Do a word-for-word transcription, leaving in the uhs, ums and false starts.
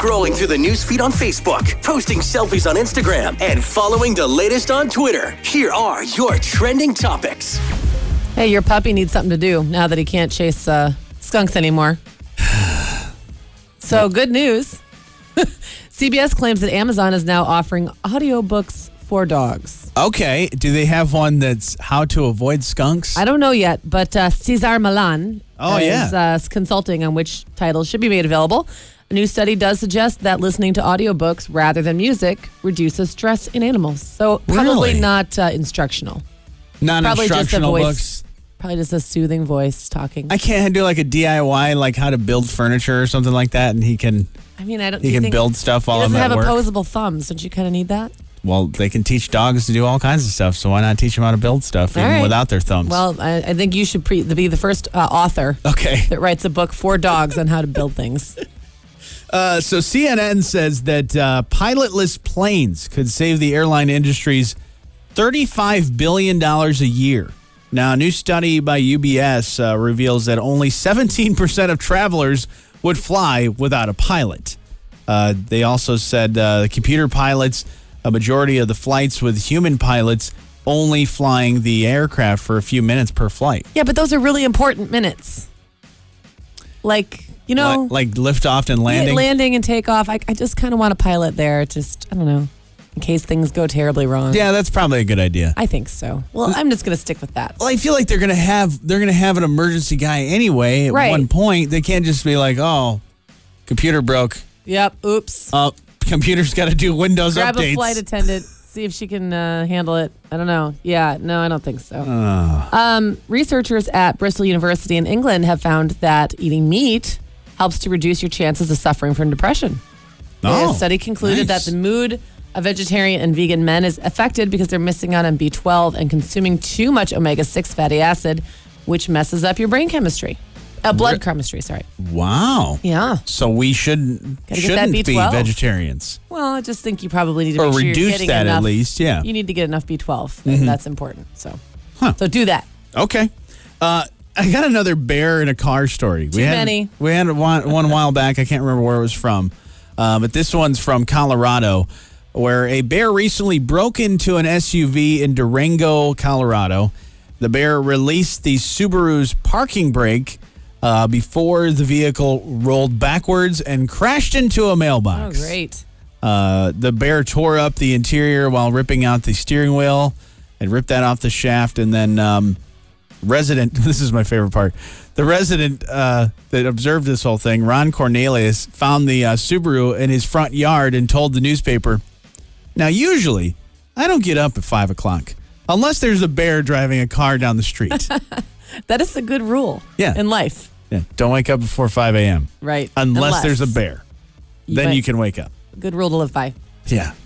scrolling through the newsfeed on Facebook, posting selfies on Instagram, and following the latest on Twitter. Here are your trending topics. Hey, your puppy needs something to do now that he can't chase uh, skunks anymore. So, good news. C B S claims that Amazon is now offering audiobooks for dogs. Okay. Do they have one that's how to avoid skunks? I don't know yet, but uh, Cesar Milan oh, is yeah. uh, consulting on which titles should be made available. A new study does suggest that listening to audiobooks rather than music reduces stress in animals. So probably Really? not uh, instructional. Non-instructional voice, books. Probably just a soothing voice talking. I can't do like a D I Y, like how to build furniture or something like that, and he can I mean, I don't. he do you can think build stuff while He I'm doesn't at have work. opposable thumbs. Don't you kind of need that? Well, they can teach dogs to do all kinds of stuff, so why not teach them how to build stuff All even right. without their thumbs? Well, I, I think you should pre- be the first uh, author okay. that writes a book for dogs on how to build things. Uh, so C N N says that uh, pilotless planes could save the airline industry's thirty-five billion dollars a year. Now, a new study by U B S uh, reveals that only seventeen percent of travelers would fly without a pilot. Uh, they also said uh, the computer pilots, a majority of the flights with human pilots, only flying the aircraft for a few minutes per flight. Yeah, but those are really important minutes. Like, you know, Like, like liftoff and landing? landing and takeoff. I, I just kind of want a pilot there. Just, I don't know, in case things go terribly wrong. Yeah, that's probably a good idea. I think so. Well, I'm just going to stick with that. Well, I feel like they're gonna have they're gonna have an emergency guy anyway. At Right. one point, they can't just be like, "Oh, computer broke. Yep. Oops. Uh, computer's got to do Windows Grab updates." a flight attendant. See if she can uh, handle it. I don't know. Yeah. No, I don't think so. Uh. Um, researchers at Bristol University in England have found that eating meat helps to reduce your chances of suffering from depression. Oh, the study concluded nice. that the mood of vegetarian and vegan men is affected because they're missing out on B twelve and consuming too much omega six fatty acid, which messes up your brain chemistry. Uh, blood Re- chemistry, sorry. Wow. Yeah. So we shouldn't Gotta get that shouldn't B be twelve. vegetarians Well, I just think you probably need to or make sure you're reduce getting that enough. at least. Yeah. You need to get enough B twelve. And that's important. So, Huh. so do that. Okay. Uh, I got another bear in a car story. Too we had, many. We had one, one a while back. I can't remember where it was from. Uh, but this one's from Colorado, where a bear recently broke into an S U V in Durango, Colorado. The bear released the Subaru's parking brake uh, before the vehicle rolled backwards and crashed into a Oh, mailbox. great. Uh, the bear tore up the interior while ripping out the steering wheel and ripped that off the shaft. And then um, resident, this is my favorite part, the resident uh, that observed this whole thing, Ron Cornelius, found the uh, Subaru in his front yard and told the newspaper, "Now, usually, I don't get up at five o'clock unless there's a bear driving a car down the street." That is a good rule Yeah. in life. Yeah, don't wake up before five a.m. Right. Unless, there's a bear. Then Right. you can wake up. Good rule to live by. Yeah.